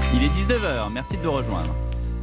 Il est 19h, merci de nous rejoindre.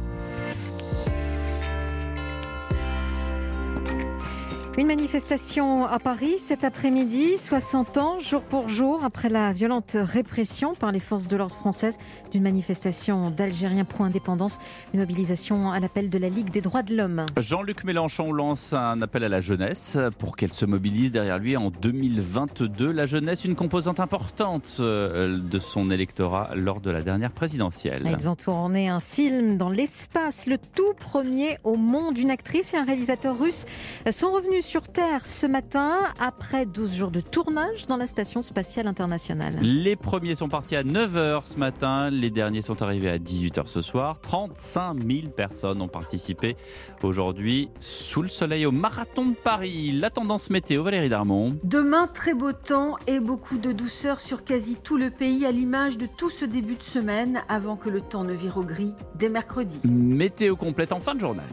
Une manifestation à Paris cet après-midi, 60 ans, jour pour jour, après la violente répression par les forces de l'ordre françaises d'une manifestation d'Algériens pro-indépendance, une mobilisation à l'appel de la Ligue des droits de l'homme. Jean-Luc Mélenchon lance un appel à la jeunesse pour qu'elle se mobilise derrière lui en 2022. La jeunesse, une composante importante de son électorat lors de la dernière présidentielle. Ils ont tourné un film dans l'espace, le tout premier au monde. Une actrice et un réalisateur russe sont revenus sur Terre ce matin après 12 jours de tournage dans la Station spatiale internationale. Les premiers sont partis à 9h ce matin, les derniers sont arrivés à 18h ce soir. 35 000 personnes ont participé aujourd'hui sous le soleil au Marathon de Paris. La tendance météo, Valérie Darmon. Demain, très beau temps et beaucoup de douceur sur quasi tout le pays, à l'image de tout ce début de semaine, avant que le temps ne vire au gris dès mercredi. Météo complète en fin de journal.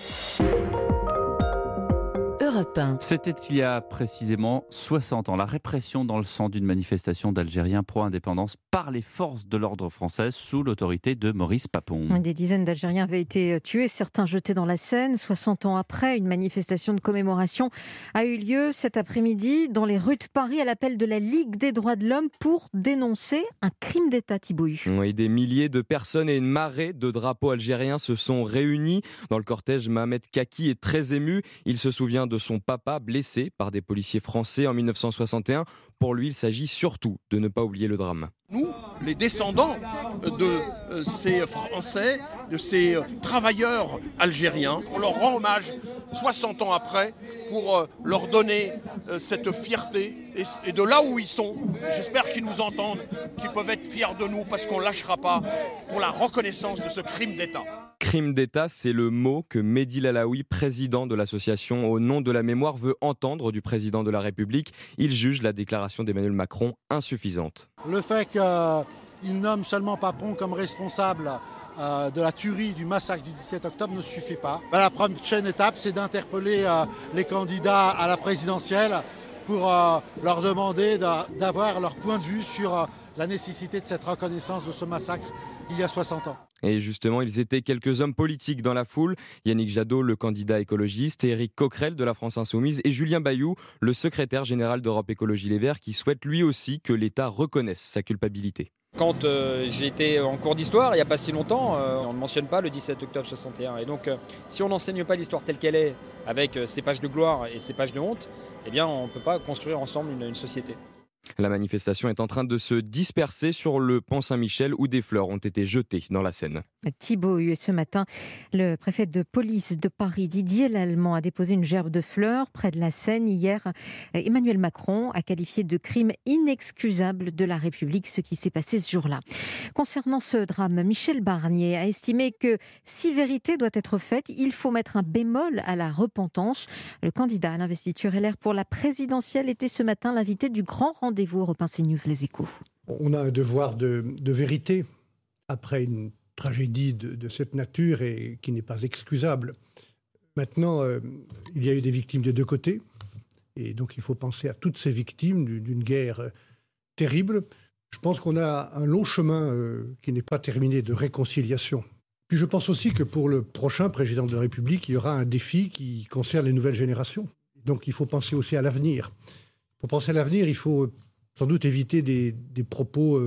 C'était il y a précisément 60 ans, la répression dans le sang d'une manifestation d'Algériens pro-indépendance par les forces de l'ordre françaises sous l'autorité de Maurice Papon. Des dizaines d'Algériens avaient été tués, certains jetés dans la Seine. 60 ans après, une manifestation de commémoration a eu lieu cet après-midi dans les rues de Paris à l'appel de la Ligue des droits de l'homme pour dénoncer un crime d'État, Thibaut Hu. Oui, des milliers de personnes et une marée de drapeaux algériens se sont réunis. Dans le cortège, Mohamed Kaki est très ému. Il se souvient de son papa blessé par des policiers français en 1961. Pour lui, il s'agit surtout de ne pas oublier le drame. Nous, les descendants de ces Français, de ces travailleurs algériens, on leur rend hommage 60 ans après pour leur donner cette fierté et de là où ils sont, j'espère qu'ils nous entendent, qu'ils peuvent être fiers de nous parce qu'on ne lâchera pas pour la reconnaissance de ce crime d'État. Crime d'État, c'est le mot que Mehdi Lalaoui, président de l'association Au nom de la mémoire, veut entendre du président de la République. Il juge la déclaration d'Emmanuel Macron insuffisante. Le fait qu'il nomme seulement Papon comme responsable de la tuerie du massacre du 17 octobre ne suffit pas. La prochaine étape, c'est d'interpeller les candidats à la présidentielle pour leur demander d'avoir leur point de vue sur la nécessité de cette reconnaissance de ce massacre il y a 60 ans. Et justement, ils étaient quelques hommes politiques dans la foule. Yannick Jadot, le candidat écologiste, Éric Coquerel de la France Insoumise et Julien Bayou, le secrétaire général d'Europe Écologie Les Verts, qui souhaite lui aussi que l'État reconnaisse sa culpabilité. Quand j'ai été en cours d'histoire, il n'y a pas si longtemps, on ne mentionne pas le 17 octobre 61. Et donc, si on n'enseigne pas l'histoire telle qu'elle est, avec ses pages de gloire et ses pages de honte, eh bien, on ne peut pas construire ensemble une société. La manifestation est en train de se disperser sur le pont Saint-Michel où des fleurs ont été jetées dans la Seine. Thibaut Hu, ce matin, le préfet de police de Paris, Didier Lallement, a déposé une gerbe de fleurs près de la Seine. Hier, Emmanuel Macron a qualifié de crime inexcusable de la République ce qui s'est passé ce jour-là. Concernant ce drame, Michel Barnier a estimé que si vérité doit être faite, il faut mettre un bémol à la repentance. Le candidat à l'investiture LR pour la présidentielle était ce matin l'invité du grand rendez-vous Europe 1 CNews Les Échos. On a un devoir de vérité après une tragédie de cette nature et qui n'est pas excusable. Maintenant, il y a eu des victimes des deux côtés et donc il faut penser à toutes ces victimes d'une guerre terrible. Je pense qu'on a un long chemin qui n'est pas terminé de réconciliation. Puis je pense aussi que pour le prochain président de la République, il y aura un défi qui concerne les nouvelles générations. Donc il faut penser aussi à l'avenir. Pour penser à l'avenir, il faut sans doute éviter des propos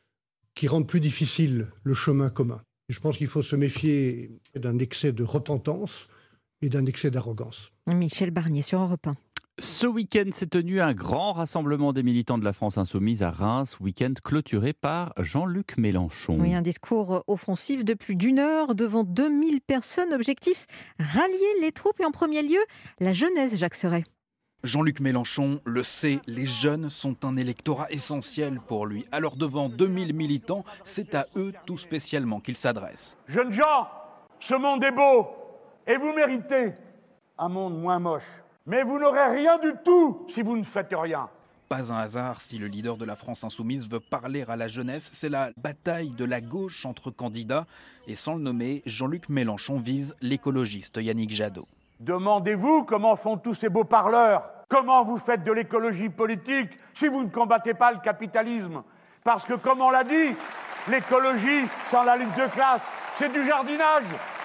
qui rendent plus difficile le chemin commun. Et je pense qu'il faut se méfier d'un excès de repentance et d'un excès d'arrogance. Michel Barnier sur Europe 1. Ce week-end s'est tenu un grand rassemblement des militants de la France Insoumise à Reims, week-end clôturé par Jean-Luc Mélenchon. Oui, un discours offensif de plus d'1 heure devant 2000 personnes. Objectif, rallier les troupes et en premier lieu, la jeunesse, Jacques Serret. Jean-Luc Mélenchon le sait, les jeunes sont un électorat essentiel pour lui. Alors devant 2000 militants, c'est à eux tout spécialement qu'il s'adresse. Jeunes gens, ce monde est beau et vous méritez un monde moins moche. Mais vous n'aurez rien du tout si vous ne faites rien. Pas un hasard si le leader de la France Insoumise veut parler à la jeunesse. C'est la bataille de la gauche entre candidats. Et sans le nommer, Jean-Luc Mélenchon vise l'écologiste Yannick Jadot. Demandez-vous comment font tous ces beaux parleurs. Comment vous faites de l'écologie politique si vous ne combattez pas le capitalisme? Parce que, comme on l'a dit, l'écologie sans la lutte de classe. C'est du jardinage.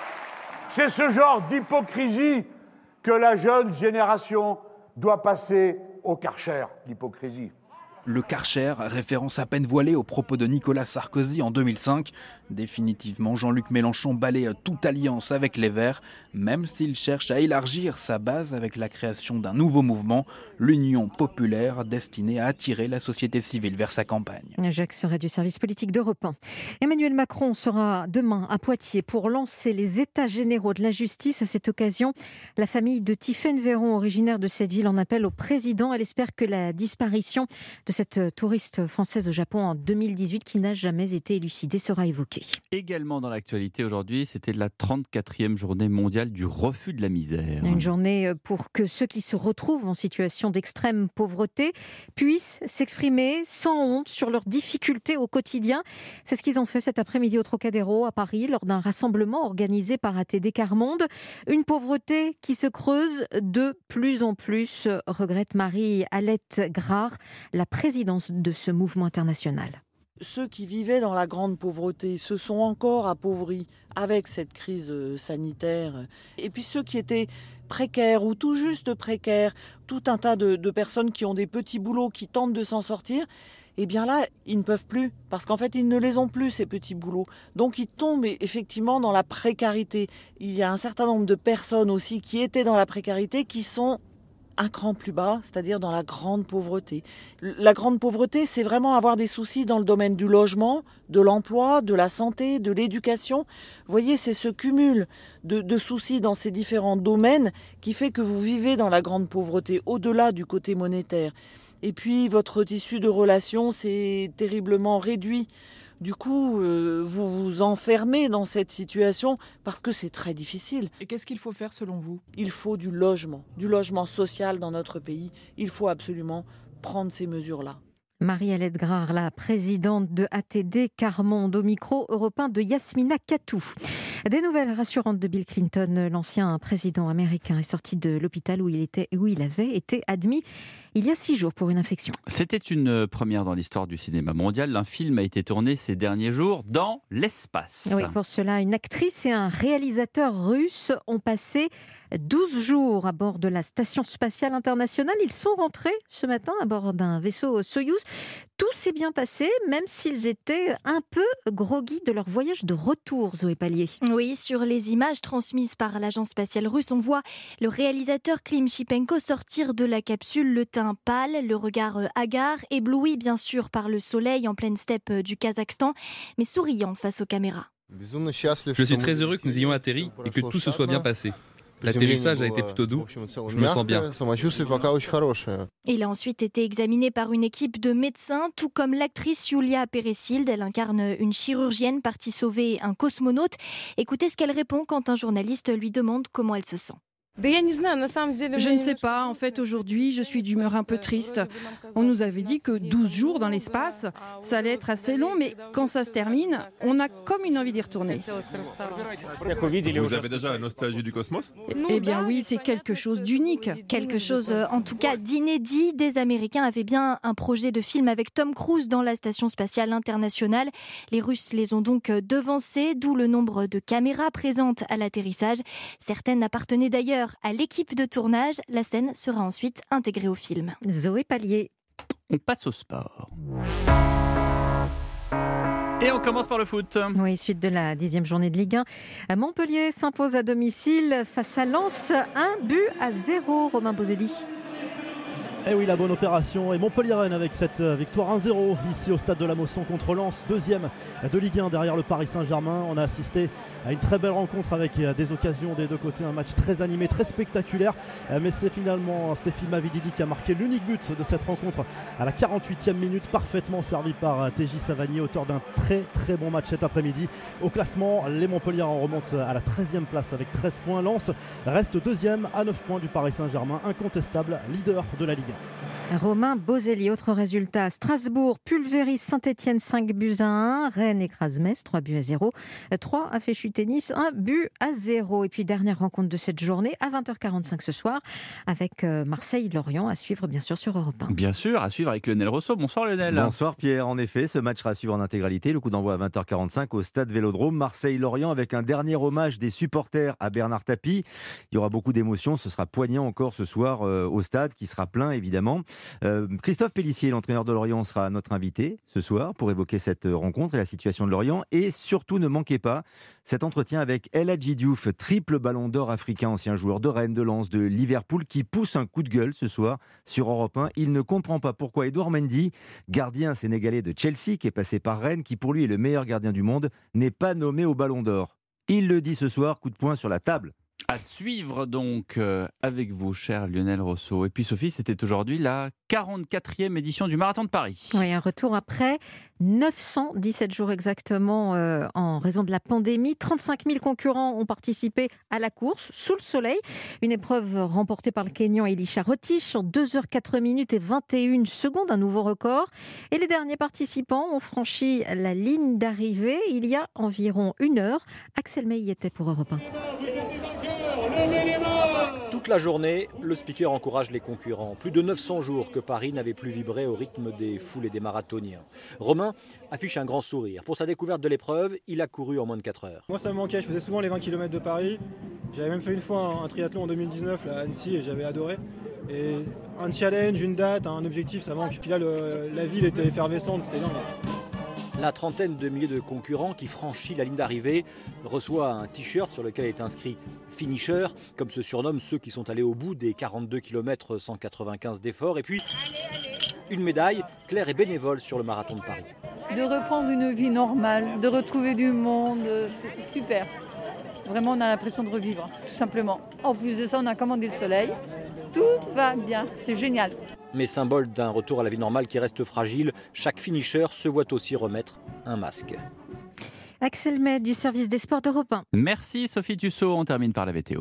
C'est ce genre d'hypocrisie que la jeune génération doit passer au Karcher, l'hypocrisie. Le Karcher, référence à peine voilée aux propos de Nicolas Sarkozy en 2005. Définitivement, Jean-Luc Mélenchon balaie toute alliance avec les Verts, même s'il cherche à élargir sa base avec la création d'un nouveau mouvement, l'Union populaire, destinée à attirer la société civile vers sa campagne. Jacques Serret du service politique d'Europe 1. Emmanuel Macron sera demain à Poitiers pour lancer les états généraux de la justice. À cette occasion, la famille de Tiffaine Véron, originaire de cette ville, en appelle au président. Elle espère que la disparition de cette touriste française au Japon en 2018 qui n'a jamais été élucidée sera évoquée. Également dans l'actualité aujourd'hui, c'était la 34e journée mondiale du refus de la misère. Une journée pour que ceux qui se retrouvent en situation d'extrême pauvreté puissent s'exprimer sans honte sur leurs difficultés au quotidien. C'est ce qu'ils ont fait cet après-midi au Trocadéro à Paris lors d'un rassemblement organisé par ATD Quart Monde. Une pauvreté qui se creuse de plus en plus, regrette Marie-Alette Grard, la présidente de ce mouvement international. Ceux qui vivaient dans la grande pauvreté se sont encore appauvris avec cette crise sanitaire. Et puis ceux qui étaient précaires ou tout juste précaires, tout un tas de personnes qui ont des petits boulots, qui tentent de s'en sortir, eh bien là, ils ne peuvent plus, parce qu'en fait, ils ne les ont plus, ces petits boulots. Donc, ils tombent effectivement dans la précarité. Il y a un certain nombre de personnes aussi qui étaient dans la précarité, qui sont un cran plus bas, c'est-à-dire dans la grande pauvreté. La grande pauvreté, c'est vraiment avoir des soucis dans le domaine du logement, de l'emploi, de la santé, de l'éducation. Vous voyez, c'est ce cumul de soucis dans ces différents domaines qui fait que vous vivez dans la grande pauvreté, au-delà du côté monétaire. Et puis, votre tissu de relations s'est terriblement réduit. Du coup, vous vous enfermez dans cette situation parce que c'est très difficile. Et qu'est-ce qu'il faut faire selon vous ? Il faut du logement social dans notre pays. Il faut absolument prendre ces mesures-là. Marie-Alette Grard, la présidente de ATD Quart Monde, au micro européen de Yasmina Katou. Des nouvelles rassurantes de Bill Clinton. L'ancien président américain est sorti de l'hôpital où il avait été admis il y a 6 jours pour une infection. C'était une première dans l'histoire du cinéma mondial. Un film a été tourné ces derniers jours dans l'espace. Oui, pour cela, une actrice et un réalisateur russe ont passé 12 jours à bord de la Station spatiale internationale. Ils sont rentrés ce matin à bord d'un vaisseau Soyouz. Tout s'est bien passé, même s'ils étaient un peu groggy de leur voyage de retour, Zoé Pallier. Oui, sur les images transmises par l'agence spatiale russe, on voit le réalisateur Klim Shipenko sortir de la capsule, le teint pâle, le regard hagard, ébloui bien sûr par le soleil en pleine steppe du Kazakhstan, mais souriant face aux caméras. Je suis très heureux que nous ayons atterri et que tout se soit bien passé. L'atterrissage a été plutôt doux. Je me sens bien. Il a ensuite été examiné par une équipe de médecins, tout comme l'actrice Yulia Peresild. Elle incarne une chirurgienne partie sauver un cosmonaute. Écoutez ce qu'elle répond quand un journaliste lui demande comment elle se sent. Je ne sais pas, en fait aujourd'hui je suis d'humeur un peu triste. On nous avait dit que 12 jours dans l'espace, ça allait être assez long, mais quand ça se termine, on a comme une envie d'y retourner. Vous avez déjà la nostalgie du cosmos ? Eh bien oui, c'est quelque chose d'unique. Quelque chose en tout cas d'inédit. Des Américains avaient bien un projet de film avec Tom Cruise dans la Station spatiale internationale. Les Russes les ont donc devancés, d'où le nombre de caméras présentes à l'atterrissage. Certaines appartenaient d'ailleurs à l'équipe de tournage. La scène sera ensuite intégrée au film. Zoé Pallier. On passe au sport. Et on commence par le foot. Oui, suite de la 10e journée de Ligue 1. Montpellier s'impose à domicile face à Lens. 1-0, Romain Bozelli. Eh oui, la bonne opération. Et Montpellier-Rennes avec cette victoire 1-0 ici au stade de la Mosson contre Lens, 2e de Ligue 1 derrière le Paris Saint-Germain. On a assisté à une très belle rencontre avec des occasions des deux côtés, un match très animé, très spectaculaire. Mais c'est finalement Stéphane Mavididi qui a marqué l'unique but de cette rencontre à la 48e minute, parfaitement servi par TJ Savanier, auteur d'un très très bon match cet après-midi. Au classement, les Montpelliérains remontent à la 13e place avec 13 points. Lens reste 2e à 9 points du Paris Saint-Germain, incontestable leader de la Ligue 1. bien. Romain Bozelli, autre résultat. Strasbourg pulvérise Saint-Etienne 5-1. Rennes écrase Metz 3-0. 3 a fait chuter Nice 1-0. Et puis dernière rencontre de cette journée à 20h45 ce soir avec Marseille-Lorient à suivre bien sûr sur Europe 1. Bien sûr, à suivre avec Lionel Rousseau. Bonsoir Lionel. Bonsoir Pierre, en effet, ce match sera à suivre en intégralité. Le coup d'envoi à 20h45 au stade Vélodrome. Marseille-Lorient avec un dernier hommage des supporters à Bernard Tapie. Il y aura beaucoup d'émotions, ce sera poignant encore ce soir au stade qui sera plein évidemment. Christophe Pélissier, l'entraîneur de Lorient, sera notre invité ce soir pour évoquer cette rencontre et la situation de Lorient. Et surtout, ne manquez pas cet entretien avec El Hadji Diouf, triple ballon d'or africain, ancien joueur de Rennes, de Lens, de Liverpool, qui pousse un coup de gueule ce soir sur Europe 1. Il ne comprend pas pourquoi Edouard Mendy, gardien sénégalais de Chelsea, qui est passé par Rennes, qui pour lui est le meilleur gardien du monde, n'est pas nommé au ballon d'or. Il le dit ce soir, coup de poing sur la table. À suivre donc avec vous, cher Lionel Rousseau. Et puis Sophie, c'était aujourd'hui la 44e édition du Marathon de Paris. Oui, un retour après 917 jours exactement en raison de la pandémie. 35 000 concurrents ont participé à la course sous le soleil. Une épreuve remportée par le Kényan Elisha Rotich en 2h04 minutes et 21 secondes, un nouveau record. Et les derniers participants ont franchi la ligne d'arrivée il y a environ 1 heure. Axel May y était pour Europe 1. Toute la journée, le speaker encourage les concurrents. Plus de 900 jours que Paris n'avait plus vibré au rythme des foules et des marathoniens. Romain affiche un grand sourire. Pour sa découverte de l'épreuve, il a couru en moins de 4 heures. Moi ça me manquait, je faisais souvent les 20 km de Paris. J'avais même fait une fois un triathlon en 2019 là, à Annecy et j'avais adoré. Et un challenge, une date, un objectif, ça manque. Puis là, la ville était effervescente, c'était dingue. La trentaine de milliers de concurrents qui franchit la ligne d'arrivée reçoit un t-shirt sur lequel est inscrit finisher, comme se surnomment ceux qui sont allés au bout des 42 km 195 d'efforts. Et puis une médaille claire et bénévole sur le marathon de Paris. De reprendre une vie normale, de retrouver du monde, c'est super. Vraiment, on a l'impression de revivre, tout simplement. En plus de ça, on a commandé le soleil. Tout va bien, c'est génial. Mais symbole d'un retour à la vie normale qui reste fragile, chaque finisher se voit aussi remettre un masque. Axel May du service des sports d'Europe 1. Merci Sophie Tussaud, on termine par la météo.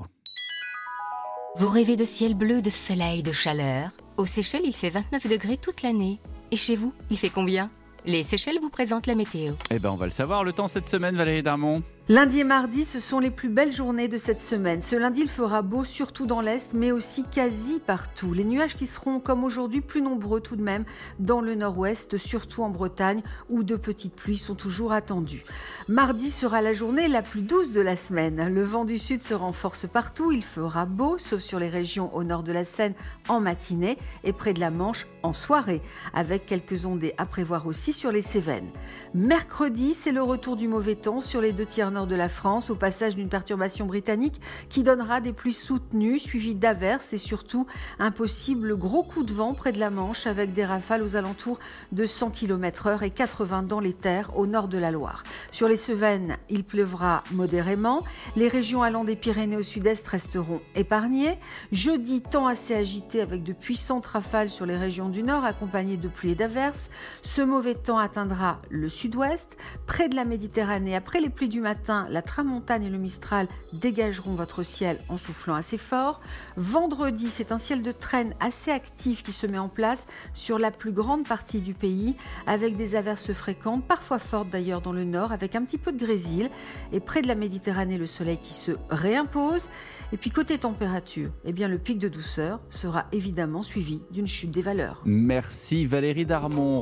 Vous rêvez de ciel bleu, de soleil, de chaleur. Aux Seychelles, il fait 29 degrés toute l'année. Et chez vous, il fait combien ? Les Seychelles vous présentent la météo. Eh ben, on va le savoir. Le temps cette semaine, Valérie Darmon. Lundi et mardi, ce sont les plus belles journées de cette semaine. Ce lundi, il fera beau, surtout dans l'Est, mais aussi quasi partout. Les nuages qui seront, comme aujourd'hui, plus nombreux tout de même dans le nord-ouest, surtout en Bretagne, où de petites pluies sont toujours attendues. Mardi sera la journée la plus douce de la semaine. Le vent du sud se renforce partout. Il fera beau, sauf sur les régions au nord de la Seine en matinée et près de la Manche en soirée, avec quelques ondées à prévoir aussi sur les Cévennes. Mercredi, c'est le retour du mauvais temps sur les 2 tiers nord de la France, au passage d'une perturbation britannique qui donnera des pluies soutenues, suivies d'averses et surtout un possible gros coup de vent près de la Manche avec des rafales aux alentours de 100 km/h et 80 dans les terres au nord de la Loire. Sur les Cévennes, il pleuvra modérément. Les régions allant des Pyrénées au sud-est resteront épargnées. Jeudi, temps assez agité avec de puissantes rafales sur les régions du nord accompagnées de pluies et d'averses. Ce mauvais temps atteindra le sud-ouest. Près de la Méditerranée, après les pluies du matin, la tramontane et le mistral dégageront votre ciel en soufflant assez fort. Vendredi, c'est un ciel de traîne assez actif qui se met en place sur la plus grande partie du pays, avec des averses fréquentes, parfois fortes d'ailleurs dans le nord, avec un petit peu de grésil. Et près de la Méditerranée, le soleil qui se réimpose. Et puis côté température, eh bien, le pic de douceur sera évidemment suivi d'une chute des valeurs. Merci Valérie Darmon.